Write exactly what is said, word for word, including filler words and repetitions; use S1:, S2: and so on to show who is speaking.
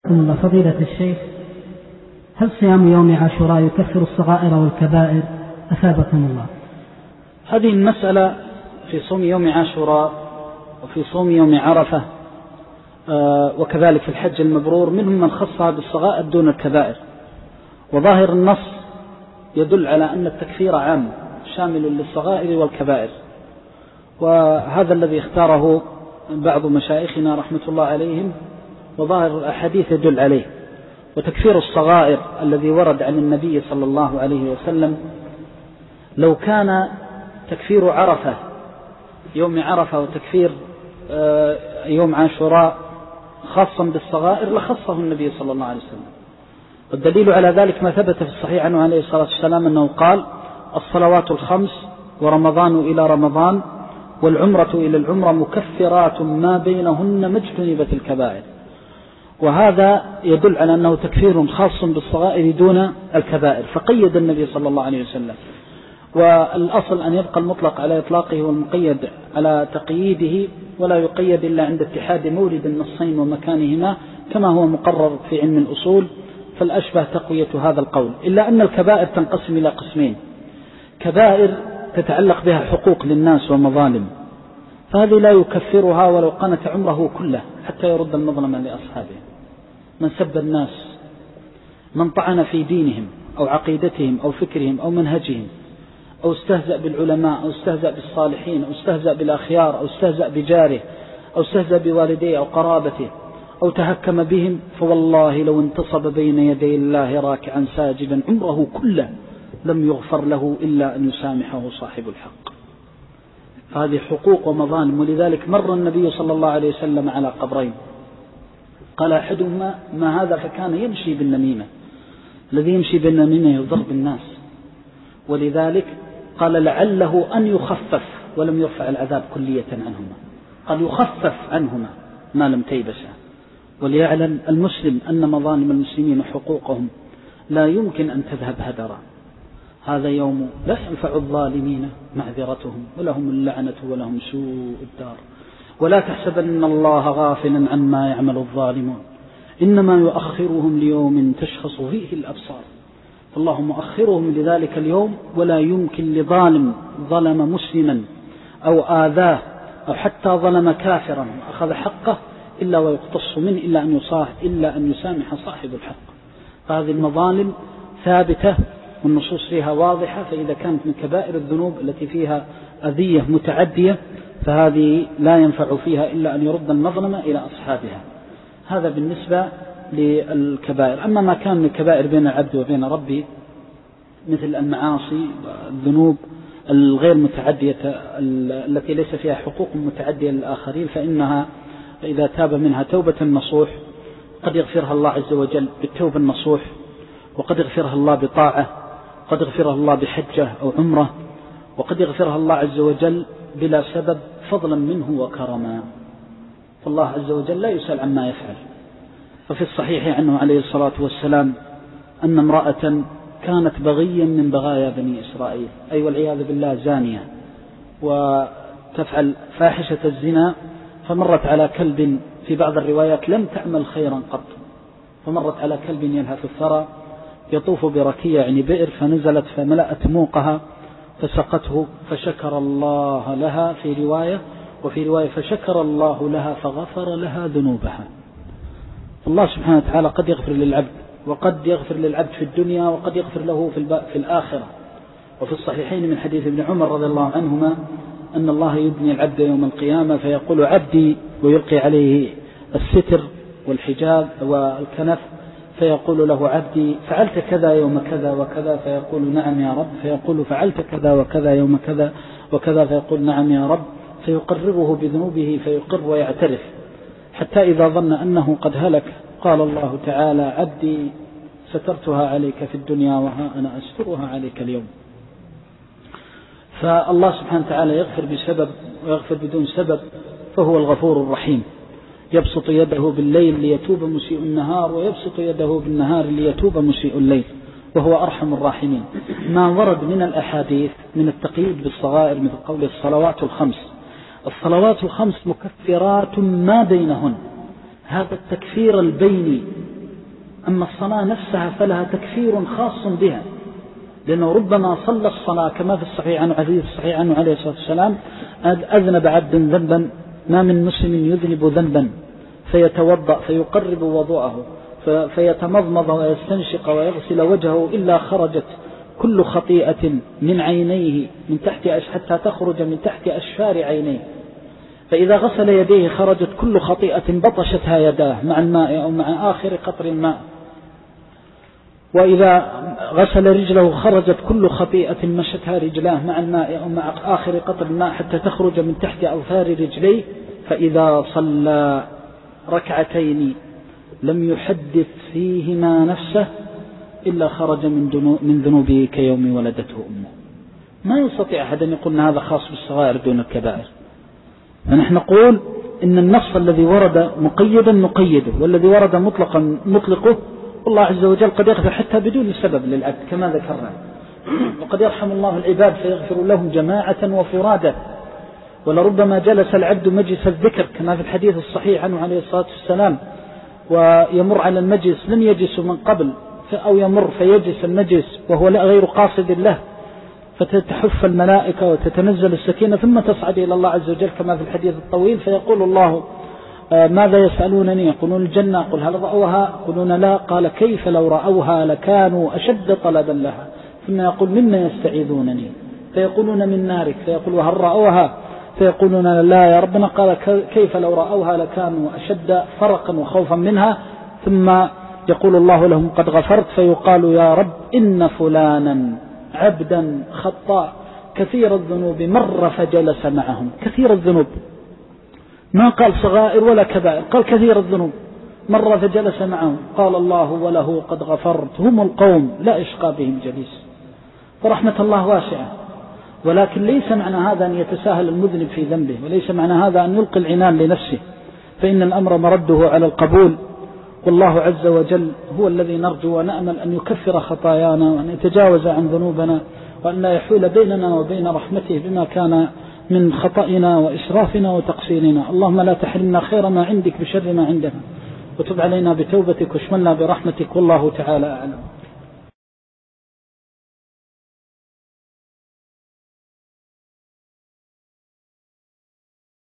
S1: ثم فضيلة الشيخ، هل صيام يوم عاشوراء يكفر الصغائر والكبائر؟ أثابكم الله.
S2: هذه المسألة في صوم يوم عاشوراء وفي صوم يوم عرفة وكذلك في الحج المبرور منهم من خصها بالصغائر دون الكبائر، وظاهر النص يدل على أن التكفير عام شامل للصغائر والكبائر، وهذا الذي اختاره بعض مشايخنا رحمة الله عليهم، وظاهر الأحاديث يدل عليه. وتكفير الصغائر الذي ورد عن النبي صلى الله عليه وسلم، لو كان تكفير عرفة يوم عرفة وتكفير يوم عاشوراء خاصا بالصغائر لخصه النبي صلى الله عليه وسلم. والدليل على ذلك ما ثبت في الصحيح عنه عليه الصلاة والسلام أنه قال: الصلوات الخمس ورمضان إلى رمضان والعمرة إلى العمرة مكفرات ما بينهن ما اجتنبت الكبائر. وهذا يدل على أنه تكفير خاص بالصغائر دون الكبائر، فقيد النبي صلى الله عليه وسلم. والأصل أن يبقى المطلق على إطلاقه والمقيد على تقييده، ولا يقيد إلا عند اتحاد مورد النصين ومكانهما كما هو مقرر في علم الأصول، فالأشبه تقوية هذا القول. إلا أن الكبائر تنقسم إلى قسمين: كبائر تتعلق بها حقوق للناس ومظالم، فهذه لا يكفرها ولو قنت عمره كله حتى يرد المظلمة لأصحابه. من سب الناس، من طعن في دينهم أو عقيدتهم أو فكرهم أو منهجهم، أو استهزأ بالعلماء أو استهزأ بالصالحين أو استهزأ بالأخيار أو استهزأ بجاره أو استهزأ بوالديه أو قرابته أو تهكم بهم، فوالله لو انتصب بين يدي الله راكعا ساجدا عمره كله لم يغفر له إلا أن يسامحه صاحب الحق. هذه حقوق ومظالم. ولذلك مر النبي صلى الله عليه وسلم على قبرين، قال أحدهما: ما هذا؟ فكان يمشي بالنميمة. الذي يمشي بالنميمة يضر بالناس، ولذلك قال لعله أن يخفف، ولم يرفع العذاب كلية عنهما، قال يخفف عنهما ما لم تيبسا. وليعلم المسلم أن مظالم المسلمين وحقوقهم لا يمكن أن تذهب هدرا. هذا يوم لا ينفع الظالمين معذرتهم ولهم اللعنة ولهم سوء الدار. ولا تحسبن الله غافلا عما يعمل الظالمون، إنما يؤخرهم ليوم تشخص فيه الأبصار. فالله مؤخرهم لذلك اليوم، ولا يمكن لظالم ظلم مسلما أو آذاه أو حتى ظلم كافرا أخذ حقه إلا ويقتص منه إلا أن يصاح إلا أن يسامح صاحب الحق. فهذه المظالم ثابتة والنصوص فيها واضحة، فإذا كانت من كبائر الذنوب التي فيها أذية متعدية فهذه لا ينفع فيها إلا أن يرد المظلمة إلى أصحابها. هذا بالنسبة للكبائر. أما ما كان من الكبائر بين العبد وبين ربه مثل المعاصي والذنوب الغير متعدية التي ليس فيها حقوق متعدية للآخرين، فإنها إذا تاب منها توبة نصوح قد يغفرها الله عز وجل بالتوبة النصوح، وقد يغفرها الله بطاعة، قد يغفرها الله بحجة أو عمرة، وقد يغفرها الله عز وجل بلا سبب فضلا منه وكرما. فالله عز وجل لا يسأل عما يفعل. ففي الصحيح عنه عليه الصلاة والسلام أن امرأة كانت بغيا من بغايا بني إسرائيل، أي والعياذ بالله زانية، وتفعل فاحشة الزنا، فمرت على كلب، في بعض الروايات لم تعمل خيرا قط، فمرت على كلب يلهث الثرى يطوف بركية يعني بئر، فنزلت فملأت موقها فسقته فشكر الله لها في رواية، وفي رواية فشكر الله لها فغفر لها ذنوبها. الله سبحانه وتعالى قد يغفر للعبد، وقد يغفر للعبد في الدنيا، وقد يغفر له في, في الآخرة. وفي الصحيحين من حديث ابن عمر رضي الله عنهما أن الله يبني العبد يوم القيامة فيقول: عبدي، ويلقي عليه الستر والحجاب والكنف، فيقول له: عبدي فعلت كذا يوم كذا وكذا؟ فيقول: نعم يا رب. فيقول: فعلت كذا وكذا يوم كذا وكذا؟ فيقول: نعم يا رب. فيقرره بذنوبه فيقر ويعترف، حتى إذا ظن أنه قد هلك قال الله تعالى: عبدي سترتها عليك في الدنيا وها أنا أسترها عليك اليوم. فالله سبحانه وتعالى يغفر بسبب ويغفر بدون سبب، فهو الغفور الرحيم. يبسط يده بالليل ليتوب مسيء النهار، ويبسط يده بالنهار ليتوب مسيء الليل، وهو أرحم الراحمين. ما ورد من الأحاديث من التقييد بالصغائر مثل قول الصلوات الخمس، الصلوات الخمس مكفرات ما بينهن. هذا التكفير البيني أما الصلاة نفسها فلها تكفير خاص بها، لأنه ربما صلى الصلاة كما في الصحيح عنه حديث الصحيح عنه عليه الصلاة والسلام: أذنب عبد ذنبا ما من مسلم يذنب ذنبا فيتوضأ فيقرب وضوءه فيتمضمض ويستنشق ويغسل وجهه إلا خرجت كل خطيئة من عينيه من تحت حتى تخرج من تحت أشفار عينيه، فإذا غسل يديه خرجت كل خطيئة بطشتها يداه مع الماء أو مع آخر قطر الماء، وإذا غسل رجله خرجت كل خطيئة مشتها رجلاه مع الماء أو مع آخر قطر الماء حتى تخرج من تحت أظفار رجليه. فإذا صلى ركعتين لم يحدث فيهما نفسه إلا خرج من ذنوبه كيوم ولدته أمه. ما يستطيع أحد أن يقول هذا خاص بالصغائر دون الكبائر. فنحن نقول إن النص الذي ورد مقيدا نقيده، والذي ورد مطلقا مطلقه. الله عز وجل قد يغفر حتى بدون سبب للعبد كما ذكرنا، وقد يرحم الله العباد فيغفر لهم جماعة وفرادى، ولربما جلس العبد مجلس الذكر كما في الحديث الصحيح عنه عليه الصلاة والسلام، ويمر على المجلس لم يجلس من قبل أو يمر فيجلس المجلس وهو غير قاصد له، فتتحف الملائكة وتتنزل السكينة ثم تصعد إلى الله عز وجل كما في الحديث الطويل، فيقول الله: ماذا يسألونني؟ يقولون الجنة. قل هل رأوها؟ يقولون لا. قال: كيف لو رأوها لكانوا أشد طلبا لها. ثم يقول: مما يستعيذونني؟ فيقولون: من نارك. فيقول: وهل رأوها؟ فيقولون: لا يا ربنا. قال: كيف لو رأوها لكانوا أشد فرقا وخوفا منها. ثم يقول الله لهم: قد غفرت. فيقال: يا رب إن فلانا عبدا خطاء كثير الذنوب مر فجلس معهم. كثير الذنوب، ما قال صغائر ولا كبائر، قال كثير الذنوب مر فجلس معهم. قال الله وله: قد غفرت، هم القوم لا إشقى بهم جليس. فرحمة الله واسعة، ولكن ليس معنى هذا أن يتساهل المذنب في ذنبه، وليس معنى هذا أن يلقي العنان لنفسه، فإن الأمر مرده على القبول. والله عز وجل هو الذي نرجو ونأمل أن يكفر خطايانا وأن يتجاوز عن ذنوبنا، وأن لا يحول بيننا وبين رحمته بما كان من خطئنا وإسرافنا وتقصيرنا. اللهم لا تحرمنا خير ما عندك بشر ما عندنا، وتب علينا بتوبتك واشملنا برحمتك، والله تعالى أعلم.